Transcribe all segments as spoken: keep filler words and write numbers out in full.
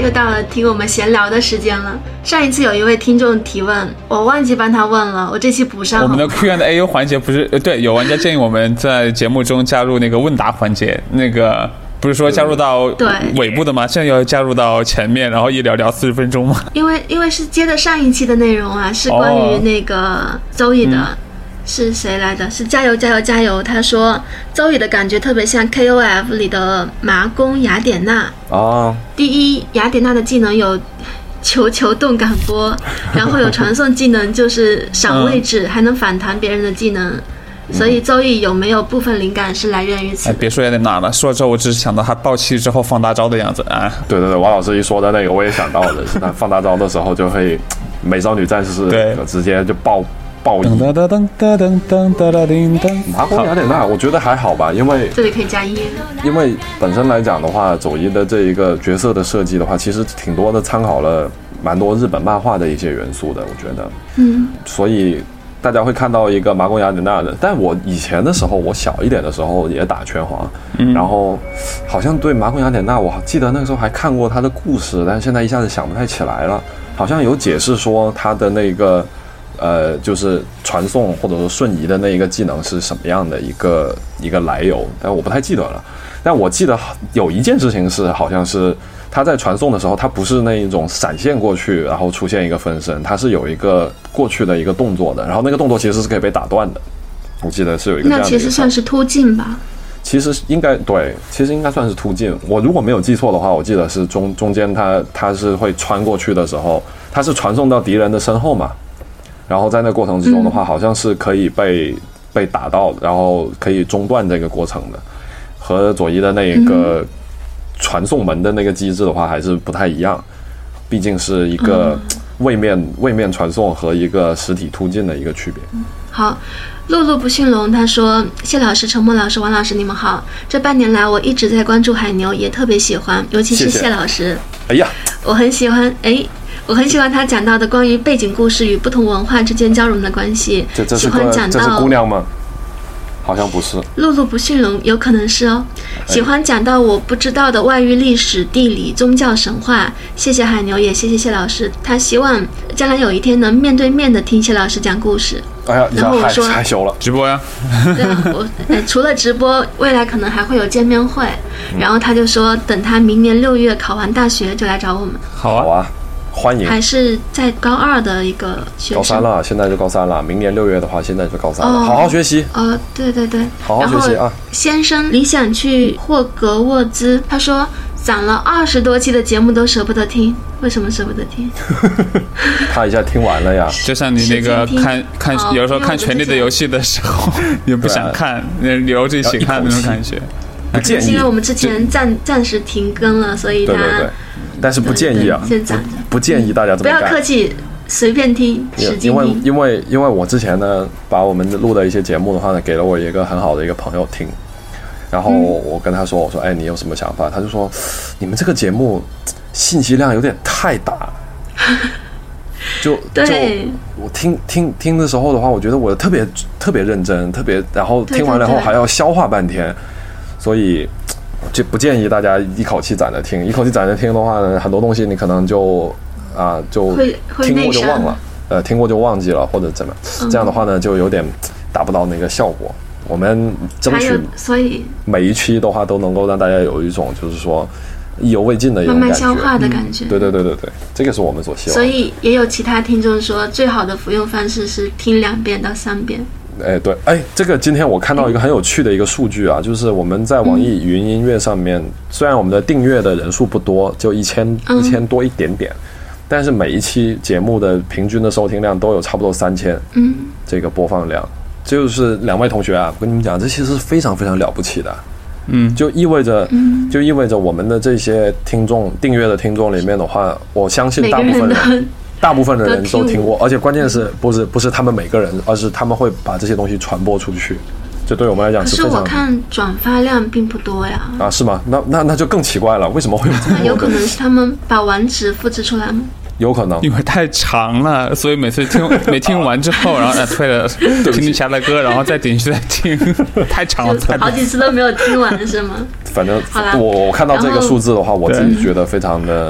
又到了听我们闲聊的时间了。上一次有一位听众提问，我忘记帮他问了，我这期补上。 我们的 Q and A 环节不是呃，对，有玩家建议我们在节目中加入那个问答环节，那个不是说加入到尾部的吗？现在要加入到前面，然后一聊聊四十分钟吗？ 因为因为是接的上一期的内容啊，是关于那个周易的。哦嗯，是谁来的？是加油加油加油！他说周宇的感觉特别像 K O F 里的麻宫雅典娜哦。 第一，雅典娜的技能有球球动感波，然后有传送技能就是赏位置，嗯，还能反弹别人的技能。所以周易有没有部分灵感是来源于此？ 哎，别说雅典娜了，说了之后我只是想到他爆气之后放大招的样子啊。 对对对，王老师一说的那个我也想到了，是他放大招的时候就会美少女战士直接就爆。爆一麻宫雅典娜我觉得还好吧，因为这里可以加一， 因为本身来讲的话，走一的这一个角色的设计的话，其实挺多的参考了蛮多日本漫画的一些元素的，我觉得， 嗯， 所以大家会看到一个麻宫雅典娜的。但我以前的时候，我小一点的时候也打拳皇，嗯，然后好像对麻宫雅典娜，我记得那个时候还看过她的故事，但是现在一下子想不太起来了，好像有解释说她的那个。呃，就是传送或者说瞬移的那一个技能是什么样的一个一个来由，但我不太记得了。但我记得有一件事情是，好像是他在传送的时候，他不是那一种闪现过去，然后出现一个分身，他是有一个过去的一个动作的，然后那个动作其实是可以被打断的。我记得是有一个这样的一个。 那其实算是突进吧？ 其实应该对，其实应该算是突进。我如果没有记错的话，我记得是中中间他他是会穿过去的时候，他是传送到敌人的身后嘛。然后在那过程之中的话，好像是可以被被打到，然后可以中断这个过程的，和左一的那个传送门的那个机制的话还是不太一样，毕竟是一个位面位面传送和一个实体突进的一个区别。 好，露露不驯龙他说，谢老师、陈默老师、王老师你们好，这半年来我一直在关注海牛，也特别喜欢，尤其是谢老师。 谢谢。哎呀， 我很喜欢哎。我很喜欢他讲到的关于背景故事与不同文化之间交融的关系。 这这是喜欢讲到这是姑娘吗？好像不是。 露露不驯龙有可能是哦。喜欢讲到我不知道的外域历史、地理、宗教、神话。谢谢海牛，也谢谢谢老师。他希望将来有一天能面对面的听谢老师讲故事。 哎呀， 然后我说害羞了， 直播呀。 对啊，我哎，除了直播，未来可能还会有见面会。然后他就说，等他明年六月考完大学就来找我们。 好啊。 好啊。欢迎， 还是在高二的一个学生， 高三了，现在就高三了。明年六月的话，现在就高三了，哦、好好学习。 呃，对对对， 好好学习啊。 先生理想去霍格沃兹，他说攒了二十多期的节目都舍不得听，为什么舍不得听？ 他一下听完了呀。 就像你那个看看，有的时候看《权力的游戏》的时候，也不想看，留着一起看那种感觉。 不建议， 因为我们之前暂暂时停更了，所以他。 对对对。但是不建议啊，不不建议大家这么干。 不要客气，随便听，使劲听。 因为因为因为我之前呢，把我们录的一些节目的话呢，给了我一个很好的一个朋友听，然后我跟他说，我说，哎，你有什么想法？他就说，你们这个节目信息量有点太大，就就我听听听的时候的话，我觉得我特别特别认真，特别，然后听完了后还要消化半天，所以。就不建议大家一口气攒着听，一口气攒着听的话呢，很多东西你可能就啊就听过就忘了，呃，听过就忘记了或者怎么，嗯、这样的话呢就有点达不到那个效果。我们争取所以每一期的话都能够让大家有一种就是说意犹未尽的一种感觉， 慢慢消化的感觉。 嗯、对对对对对，这个是我们所希望的。 所以也有其他听众说，最好的服用方式是听两遍到三遍。 哎，对，哎，这个今天我看到一个很有趣的一个数据啊，就是我们在网易云音乐上面，嗯、虽然我们的订阅的人数不多，就一千一千多一点点，但是每一期节目的平均的收听量都有差不多三千， 嗯， 这个播放量，就是两位同学啊，我跟你们讲，这其实是非常非常了不起的， 嗯， 就意味着，嗯，就意味着我们的这些听众订阅的听众里面的话，我相信大部分人。大部分的人都听过，而且关键是不是不是他们每个人，而是他们会把这些东西传播出去，这对我们来讲是非常。 可是我看转发量并不多呀。 啊，是吗？那那那就更奇怪了，为什么会有这么多？ 有可能是他们把网址复制出来吗？ 有可能， 因为太长了，所以每次听没听完之后，然后再退了听听其他的歌，然后再点去再听，太长了， 好几次都没有听完是吗？ 反正我我看到这个数字的话，我自己觉得非常的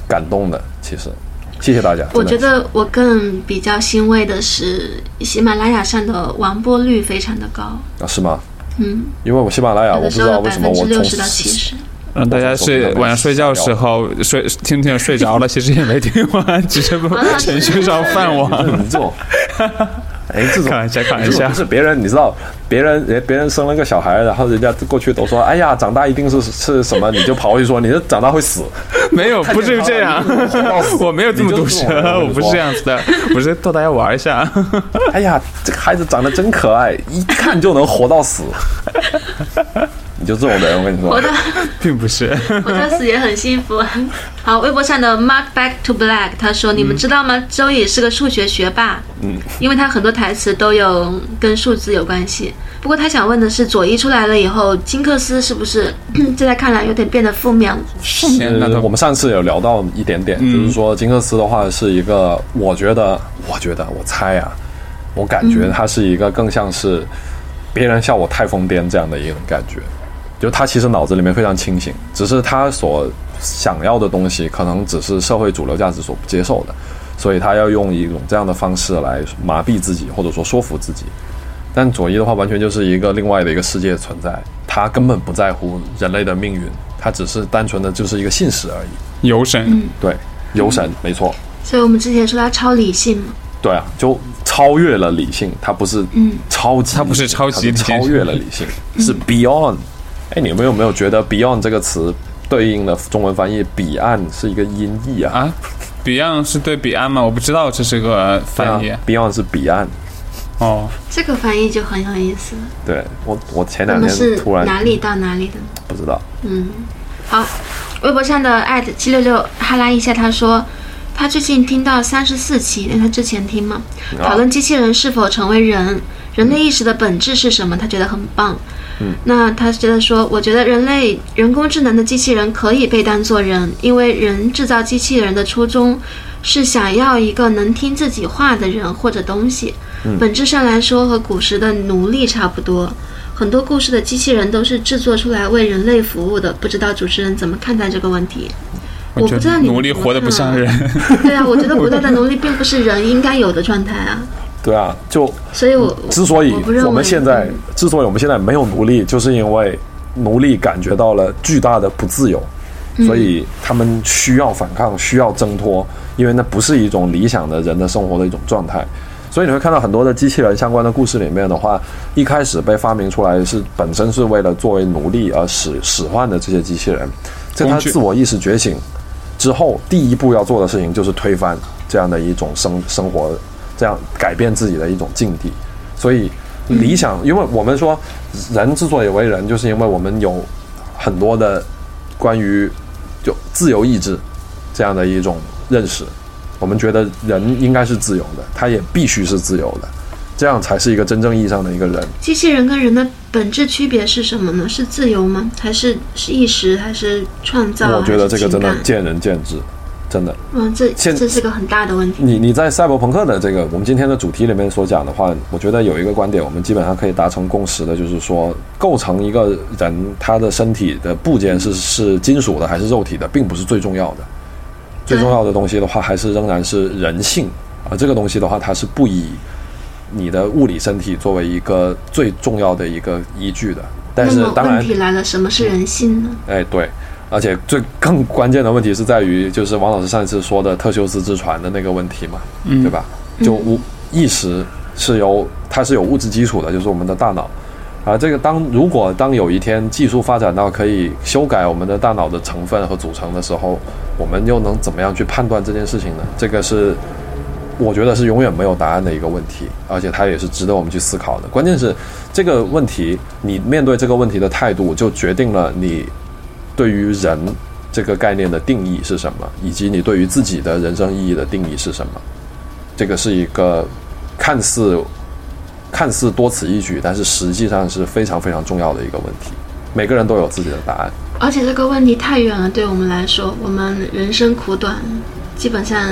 感动的。其实谢谢大家。 我觉得我更比较欣慰的是喜马拉雅上的完播率非常的高啊。是吗？ 嗯， 因为我喜马拉雅我不知道为什么我从六十到七十让大家是晚上睡觉的时候睡听听睡着了，其实也没听完，只是程序上犯网。 你这种，哎，这种看一下看一下， 不是别人，你知道，别人别人生了个小孩，然后人家过去都说，哎呀，长大一定是是什么，你就跑过去说，你这长大会死。 没有，不是这样，我没有这么毒舌，我不是这样子的，我是逗大家玩一下。 哎呀，这个孩子长得真可爱，一看就能活到死。你就这种人，我跟你说， 我的并不是， 我的死也很幸福。好，微博上的 Mark Back to Black 他说：“你们知道吗？周也是个数学学霸，嗯，因为他很多台词都有跟数字有关系。不过他想问的是，左一出来了以后，金克斯是不是在他看来有点变得负面了？” 是，我们上次有聊到一点点，嗯、就是说金克斯的话是一个，我觉得，我觉得，我猜啊，我感觉他是一个更像是别人笑我太疯癫这样的一种感觉。就他其实脑子里面非常清醒，只是他所想要的东西可能只是社会主流价值所不接受的，所以他要用一种这样的方式来麻痹自己，或者说说服自己。但佐伊的话完全就是一个另外的一个世界存在，他根本不在乎人类的命运，他只是单纯的就是一个信使而已。 游神、 嗯、 对，游神、嗯、没错。 所以我们之前说他超理性嘛， 对啊，就超越了理性，他不是超级、嗯、 他不是超级理性， 超越了理性、嗯、是 beyond。哎，你们有没有觉得 beyond 这个词对应的中文翻译彼岸是一个音译啊？ 啊 ，beyond 是对彼岸吗？我不知道这是个翻译。 啊、beyond 是彼岸。 哦， 这个翻译就很有意思。 对，我我前两天突然哪里到哪里的？ 不知道。 嗯，好，微博上的艾特七六六哈拉一下，他说他最近听到三十四期，因为他之前听嘛，讨论机器人是否成为人，人类意识的本质是什么，他觉得很棒。嗯，那他觉得说，我觉得人类人工智能的机器人可以被当作人，因为人制造机器人的初衷是想要一个能听自己话的人或者东西。嗯，本质上来说和古时的奴隶差不多，很多故事的机器人都是制作出来为人类服务的。不知道主持人怎么看待这个问题？我不知道你奴隶活得不像人。 对啊，我觉得古代的奴隶并不是人应该有的状态啊。 对啊，就所以我之所以我们现在之所以我们现在没有奴隶，就是因为奴隶感觉到了巨大的不自由，所以他们需要反抗，需要挣脱，因为那不是一种理想的人的生活的一种状态。所以你会看到很多的机器人相关的故事里面的话，一开始被发明出来是本身是为了作为奴隶而使使唤的这些机器人，在他自我意识觉醒之后，第一步要做的事情就是推翻这样的一种生生活，这样改变自己的一种境地。所以理想，因为我们说人之所以为人，就是因为我们有很多的关于就自由意志这样的一种认识，我们觉得人应该是自由的，他也必须是自由的，这样才是一个真正意义上的一个人。 机器人跟人的本质区别是什么呢？是自由吗？还是是意识？还是创造？ 我觉得这个真的见仁见智，真的。 嗯，这这是个很大的问题。 你你在赛博朋克的这个我们今天的主题里面所讲的话，我觉得有一个观点我们基本上可以达成共识的，就是说构成一个人他的身体的部件是是金属的还是肉体的，并不是最重要的。最重要的东西的话，还是仍然是人性，而这个东西的话，它是不以你的物理身体作为一个最重要的一个依据的。但是当然， 问题来了，什么是人性呢？ 哎，对，而且最更关键的问题是在于，就是王老师上一次说的特修斯之船的那个问题嘛，嗯、对吧？就物意识是由它是有物质基础的，就是我们的大脑。啊，这个当如果当有一天技术发展到可以修改我们的大脑的成分和组成的时候，我们又能怎么样去判断这件事情呢？这个是我觉得是永远没有答案的一个问题，而且它也是值得我们去思考的。关键是这个问题，你面对这个问题的态度，就决定了你对于人这个概念的定义是什么，以及你对于自己的人生意义的定义是什么。这个是一个看似看似多此一举，但是实际上是非常非常重要的一个问题。每个人都有自己的答案， 而且这个问题太远了，对我们来说，我们人生苦短，基本上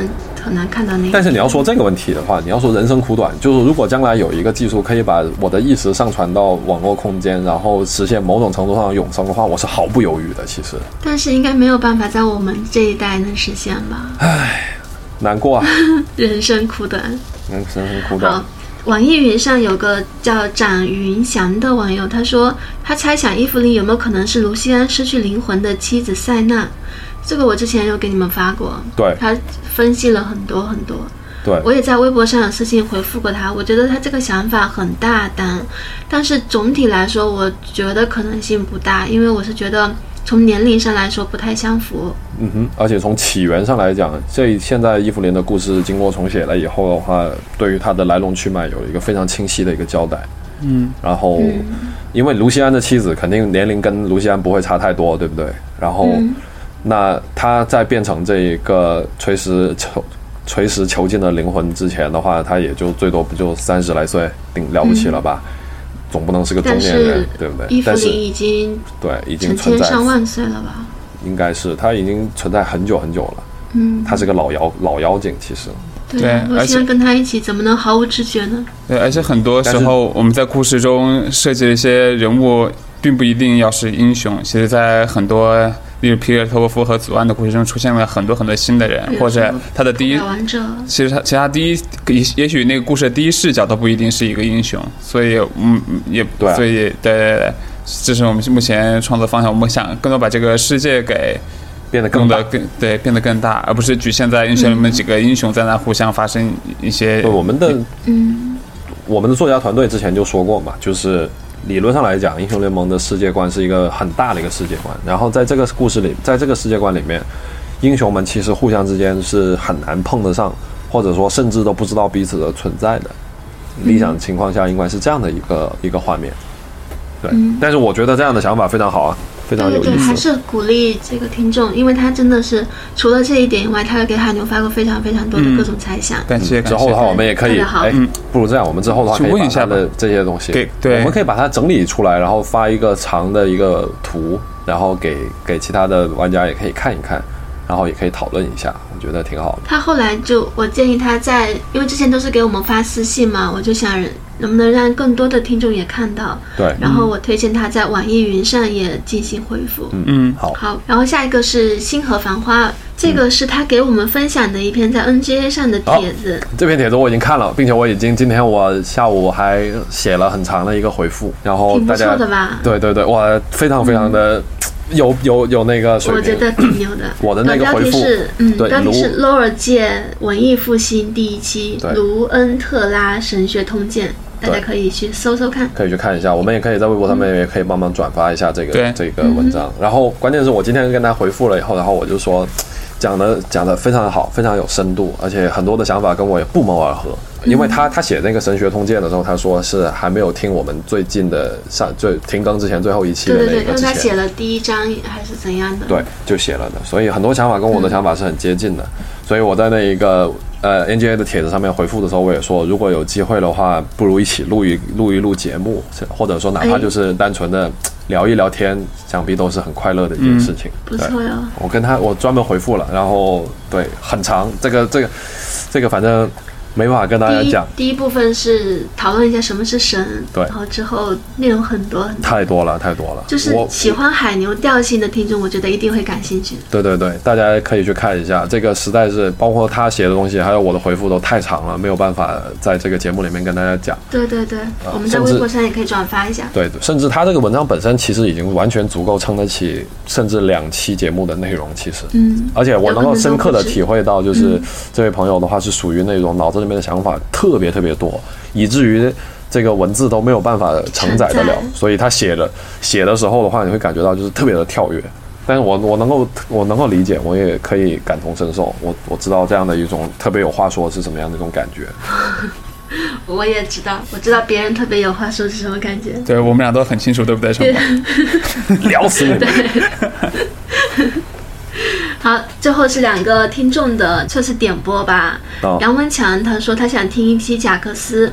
很难看到那个。 但是你要说这个问题的话，你要说人生苦短，就是如果将来有一个技术可以把我的意识上传到网络空间，然后实现某种程度上的永生的话，我是毫不犹豫的。其实， 但是应该没有办法在我们这一代能实现吧？ 唉，难过啊！ 人生苦短， 人生苦短。 好，网易云上有个叫展云翔的网友，他说他猜想伊芙琳有没有可能是卢锡安失去灵魂的妻子塞纳。这个我之前有给你们发过， 对， 他分析了很多很多， 对， 我也在微博上有私信回复过他。我觉得他这个想法很大胆，但是总体来说我觉得可能性不大，因为我是觉得从年龄上来说不太相符。 嗯哼，而且从起源上来讲，这现在伊芙琳的故事经过重写了以后的话，对于他的来龙去脉有一个非常清晰的一个交代。 嗯， 然后、嗯、因为卢锡安的妻子肯定年龄跟卢锡安不会差太多，对不对？然后、嗯、那他在变成这一个垂死囚垂死囚禁的灵魂之前的话，他也就最多不就三十来岁，顶了不起了吧、嗯？总不能是个中年人，对不对？ 伊芙琳已经对已经存在成千上万岁了吧？ 应该是他已经存在很久很久了。 嗯， 他是个老妖老妖精，其实。 对啊，我现在跟他一起怎么能毫无知觉呢？ 对，而且很多时候我们在故事中设计的一些人物，并不一定要是英雄。其实，在很多例如皮尔托波夫和祖安的故事中，出现了很多很多新的人，或者他的第一，其实他其实他第一，也许那个故事的第一视角都不一定是一个英雄。所以，嗯，也对、啊， 所以对对对，这是我们目前创作方向。我们想更多把这个世界给。 变得更大， 更对，变得更大，而不是局限在英雄里面几个英雄在那互相发生一些。 对，我们的嗯， 我们的作家团队之前就说过嘛，就是理论上来讲，英雄联盟的世界观是一个很大的一个世界观，然后在这个故事里，在这个世界观里面，英雄们其实互相之间是很难碰得上，或者说甚至都不知道彼此的存在的。理想情况下应该是这样的一个一个画面。对、嗯，但是我觉得这样的想法非常好啊。非常有意思。 对对，还是鼓励这个听众，因为他真的是除了这一点以外，他给海牛发过非常非常多的各种猜想。 嗯、感谢。 之后的话，我们也可以，哎，不如这样，我们之后的话可以把他的这些东西， 对， 我们可以把它整理出来，然后发一个长的一个图，然后给给其他的玩家也可以看一看，然后也可以讨论一下，我觉得挺好的。 他后来就，我建议他在，因为之前都是给我们发私信嘛，我就想能不能让更多的听众也看到。 对。 然后我推荐他在网易云上也进行回复。 嗯嗯，好。 好，然后下一个是星河繁花，这个是他给我们分享的一篇在 N G A 上的帖子。 哦、这篇帖子我已经看了，并且我已经今天我下午还写了很长的一个回复，然后大家挺不错的吧？ 对对对，哇，非常非常的。嗯有有有那个水平， 我觉得挺牛的。 我的那个回复是，嗯，标题是 lore 界文艺复兴第一期，卢恩特拉神学通鉴，大家可以去搜搜看， 可以去看一下。我们也可以在微博上面也可以帮忙转发一下这个这个文章。然后关键是我今天跟他回复了以后，然后我就说讲的讲的非常好，非常有深度，而且很多的想法跟我也不谋而合。因为他他写那个神学通鉴的时候，他说是还没有听我们最近的上最停更之前最后一期的那个之前， 对对对，因为他写了第一章还是怎样的， 对，就写了的，所以很多想法跟我的想法是很接近的。嗯、所以我在那一个呃 N G A 的帖子上面回复的时候，我也说，如果有机会的话，不如一起录一录一录节目，或者说哪怕就是单纯的聊一聊天，想必都是很快乐的一件事情。 嗯、不错哟。 我跟他我专门回复了，然后对很长，这个这个这个反正。没办法跟大家讲。 第一, 第一部分是讨论一下什么是神， 对， 然后之后内容很多很多， 太多了，太多了。 就是喜欢海牛调性的听众，我觉得一定会感兴趣。 对对对，大家可以去看一下，这个实在是包括他写的东西，还有我的回复都太长了，没有办法在这个节目里面跟大家讲。 对对对，呃、我们在微博上也可以转发一下。 对，甚至他这个文章本身其实已经完全足够撑得起，甚至两期节目的内容。其实， 嗯， 而且我能够深刻的体会到，就是这位朋友的话是属于那种脑子里面的想法特别特别多，以至于这个文字都没有办法承载得了，所以他写了写的时候的话，你会感觉到就是特别的跳跃。但是我我能够我能够理解，我也可以感同身受，我我知道这样的一种特别有话说是什么样的一种感觉。 我也知道，我知道别人特别有话说是什么感觉。 对，我们俩都很清楚，对不对？对聊死你！ 好，最后是两个听众的测试点播吧。哦、杨文强他说他想听一期贾克斯，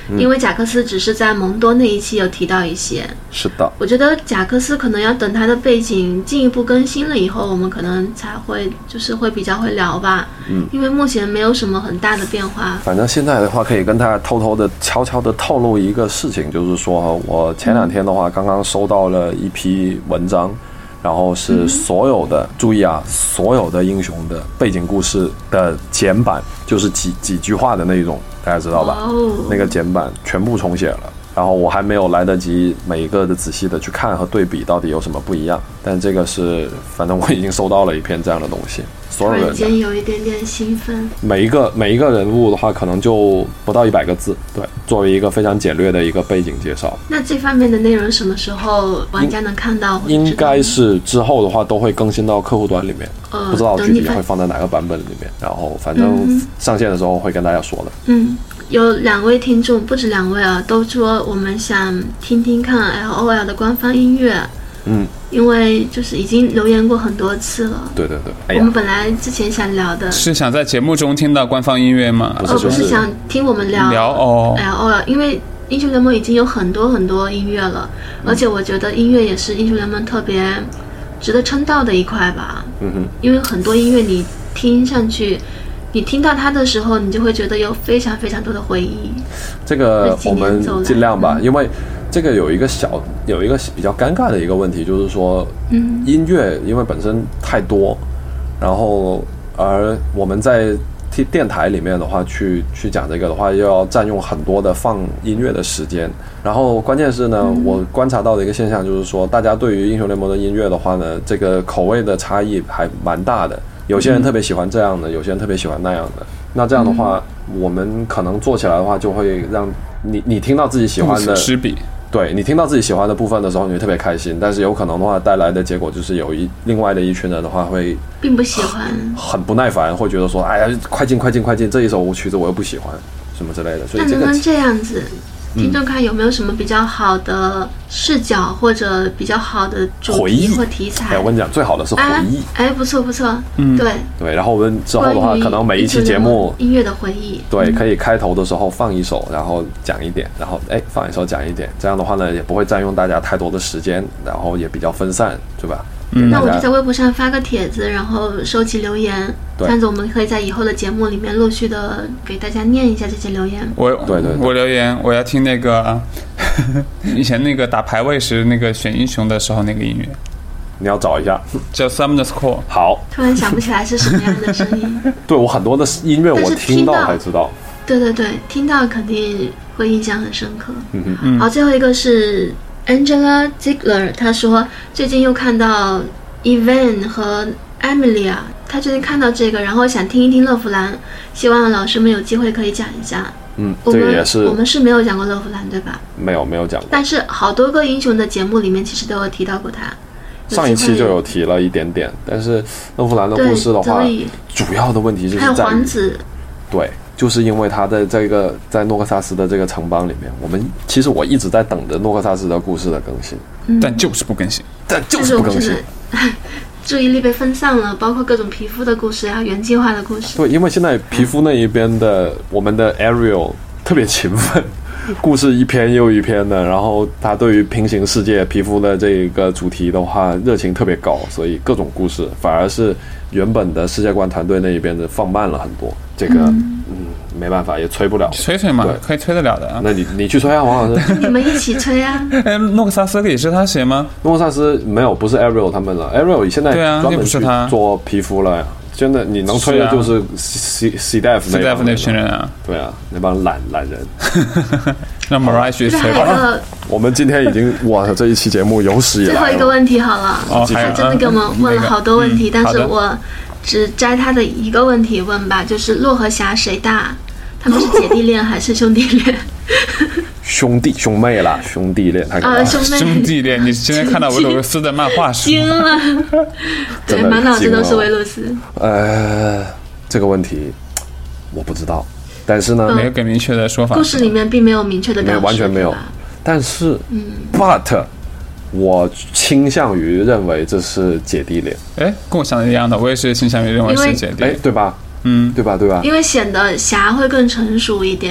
因为贾克斯只是在蒙多那一期有提到一些。 是的， 我觉得贾克斯可能要等他的背景进一步更新了以后，我们可能才会就是会比较会聊吧。嗯，因为目前没有什么很大的变化。 反正现在的话，可以跟大家偷偷的、悄悄的透露一个事情，就是说我前两天的话，刚刚收到了一批文章。然后是所有的、嗯、注意啊，所有的英雄的背景故事的简版，就是几几句话的那种，大家知道吧？哦、那个简版全部重写了。然后我还没有来得及每一个的仔细的去看和对比到底有什么不一样，但这个是反正我已经收到了一篇这样的东西，所有人突然间有一点点兴奋。 每一个每一个人物的话可能就不到一百个字，对，作为一个非常简略的一个背景介绍。 那这方面的内容什么时候玩家能看到？ 应该是之后的话都会更新到客户端里面，呃、不知道具体会放在哪个版本里面，然后反正上线的时候会跟大家说的。 嗯。有两位听众，不止两位啊，都说我们想听听看 L O L 的官方音乐。嗯，因为就是已经留言过很多次了。 对对对， 哎、我们本来之前想聊的是想在节目中听到官方音乐吗？ 哦，不是想听我们聊聊哦 L O L， 因为英雄联盟已经有很多很多音乐了，而且我觉得音乐也是英雄联盟特别值得称道的一块吧。嗯哼，因为很多音乐你听上去。你听到它的时候，你就会觉得有非常非常多的回忆。 这个我们尽量吧，嗯、因为这个有一个小有一个比较尴尬的一个问题，就是说，嗯，音乐因为本身太多，然后而我们在电台里面的话去去讲这个的话，又要占用很多的放音乐的时间。然后关键是呢，嗯、我观察到的一个现象就是说，大家对于英雄联盟的音乐的话呢，这个口味的差异还蛮大的。有些人特别喜欢这样的，有些人特别喜欢那样的。那这样的话，嗯、我们可能做起来的话，就会让你你听到自己喜欢的， 失比。 对，你听到自己喜欢的部分的时候，你会特别开心。但是有可能的话，带来的结果就是有一另外的一群人的话会并不喜欢， 很不耐烦，会觉得说，哎呀，快进快进快进，这一首曲子我又不喜欢，什么之类的。所以这个那能不能这样子？听众看有没有什么比较好的视角或者比较好的主题或题材？ 哎，我跟你讲，最好的是回忆。 哎，哎不错不错，嗯，对对。然后我们之后的话，可能每一期节目音乐的回忆， 对，可以开头的时候放一首，然后讲一点，然后哎放一首讲一点，这样的话呢，也不会占用大家太多的时间，然后也比较分散，对吧？ 嗯、那我就在微博上发个帖子，然后收集留言，这样子我们可以在以后的节目里面陆续的给大家念一下这些留言。 我对 对, 对我留言，我要听那个呵呵以前那个打排位时那个选英雄的时候那个音乐， 你要找一下， 叫 Summoner's Call。 好， 突然想不起来是什么样的声音。 对，我很多的音乐我听到才知道。 对对对，听到肯定会印象很深刻。嗯嗯。好，最后一个是。Angela Ziegler 她说最近又看到 Evan 和 Emilia， 她最近看到这个，然后想听一听乐芙兰，希望老师们有机会可以讲一下。 嗯，这个也是我们是没有讲过乐芙兰对吧？ 没有没有讲过， 但是好多个英雄的节目里面其实都有提到过他。 上一期就有提了一点点，但是乐芙兰的故事的话，主要的问题就是在于还有皇子， 对。就是因为他的这个在诺克萨斯的这个城邦里面，我们其实我一直在等着诺克萨斯的故事的更新， 嗯、但就是不更新， 但就是不更新。 注意力被分散了，包括各种皮肤的故事啊，原计划的故事。 对，因为现在皮肤那一边的、嗯、我们的 Ariel 特别勤奋，故事一篇又一篇的，然后他对于平行世界皮肤的这个主题的话热情特别高，所以各种故事反而是原本的世界观团队那一边的放慢了很多。这个嗯。嗯没办法，也催不了， 催催嘛，可以催得了的、啊。 那你你去催啊，王老师。 你们一起催啊。 哎，诺克萨斯也是他写吗？ 诺克萨斯没有，不是 Ariel 他们了。Ariel 现在专门去做皮肤了呀。真的，你能催的就是 C C Def C Def 那群人啊。 对啊，那帮懒懒人。 让 Mariah 去催吧。 我们今天已经哇，这一期节目有史以来。 最后一个问题好了， 哦、 他真的给我们问了好多问题，嗯、但是我只摘他的一个问题问吧，就是洛和霞谁大？他们是姐弟恋还是兄弟恋？ 兄弟兄妹啦，兄弟恋太可怕了。 啊，兄妹兄弟恋！你今天看到维鲁斯的漫画时， 惊了，对，满脑子都是维鲁斯。 呃，这个问题我不知道，但是呢， 嗯、没有给明确的说法。 故事里面并没有明确的表示， 完全没有。但是，嗯 ，but 我倾向于认为这是姐弟恋。 哎，跟我想的一样的，我也是倾向于认为是姐弟， 哎，对吧？嗯，对吧？对吧？ 因为显得霞会更成熟一点。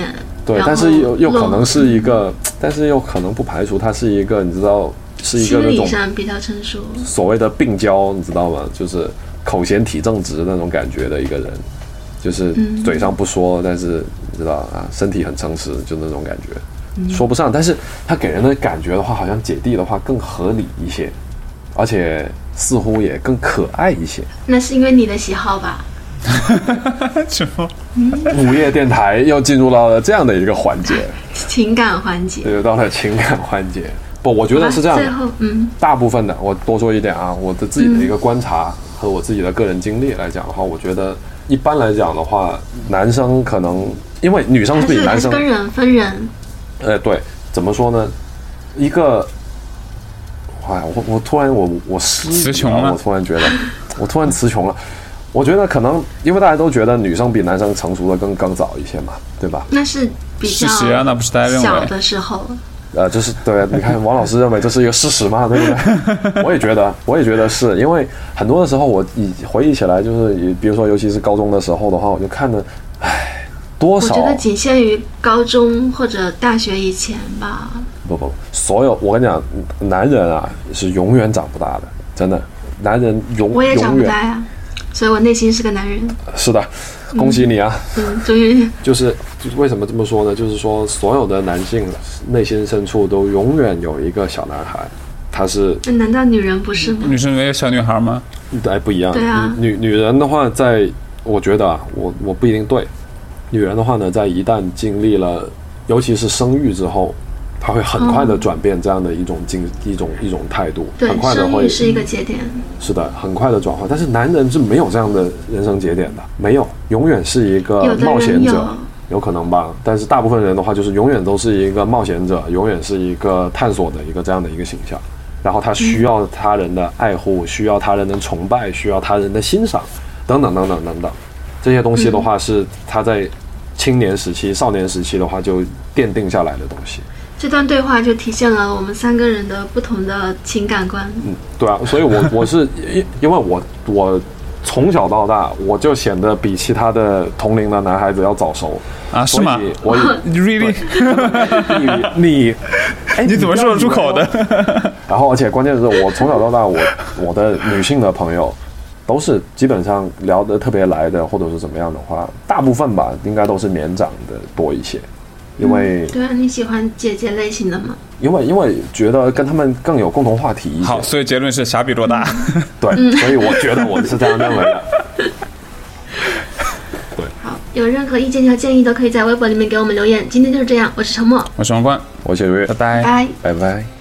对，但是又又可能是一个，但是又可能不排除他是一个，你知道，是一个那种心理上比较成熟， 所谓的病娇，你知道吗？就是口嫌体正直那种感觉的一个人，就是嘴上不说，嗯、但是你知道啊，身体很诚实，就那种感觉。说不上，但是他给人的感觉的话，好像姐弟的话更合理一些，而且似乎也更可爱一些。 那是因为你的喜好吧？ 什么？ 午夜电台又进入到了这样的一个环节， 情感环节， 对，到了情感环节。不，我觉得是这样的。 最后，嗯， 大部分的，我多说一点啊，我的自己的一个观察和我自己的个人经历来讲的话，我觉得一般来讲的话，男生可能因为女生比男生分人分人。 呃，对，怎么说呢？一个，哎，我我突然我我失词穷了， 我突然觉得，我突然词穷了。我觉得可能因为大家都觉得女生比男生成熟的更更早一些嘛，对吧？ 那是比较事实啊，那不是大家认为小的时候。 呃，就是对，你看王老师认为这是一个事实嘛，对不对？我也觉得，我也觉得是因为很多的时候，我以回忆起来，就是比如说，尤其是高中的时候的话，我就看着，唉。多少？ 我觉得仅限于高中或者大学以前吧。 不不，所有我跟你讲，男人啊是永远长不大的，真的，男人永我也长不大呀，所以我内心是个男人。 是的，恭喜你啊！ 嗯，终于就是就是为什么这么说呢？就是说，所有的男性内心深处都永远有一个小男孩，他是。 那难道女人不是吗？ 女生没有小女孩吗？ 哎，不一样。 对啊， 女女人的话在，在我觉得啊，我我不一定对。女人的话呢，在一旦经历了，尤其是生育之后，她会很快的转变这样的一种经、嗯、一种一种态度， 对， 很快的会是一个节点。 是的，很快的转换。但是男人是没有这样的人生节点的，没有，永远是一个冒险者，有, 有可能吧？但是大部分人的话，就是永远都是一个冒险者，永远是一个探索的一个这样的一个形象。然后他需要他人的爱护，嗯、需要他人的崇拜，需要他人的欣赏，等等等等等等。这些东西的话是他在青年时期、少年时期的话就奠定下来的东西。 这段对话就体现了我们三个人的不同的情感观。 嗯，对啊，所以我我是因因为我我从小到大我就显得比其他的同龄的男孩子要早熟啊？是吗？ 我 really 你你哎你怎么说得出口的？ 然后而且关键是我从小到大我我的女性的朋友。都是基本上聊得特别来的，或者是怎么样的话，大部分吧，应该都是年长的多一些，因为、 嗯、对啊，你喜欢姐姐类型的吗？ 因为因为觉得跟他们更有共同话题一些。 好，所以结论是傻比多大。 嗯、对、嗯，所以我觉得我是这样认为的。对， 好，有任何意见和建议都可以在微博里面给我们留言。今天就是这样，我是陈默， 我是王冠， 我是刘月， 拜拜， 拜拜拜。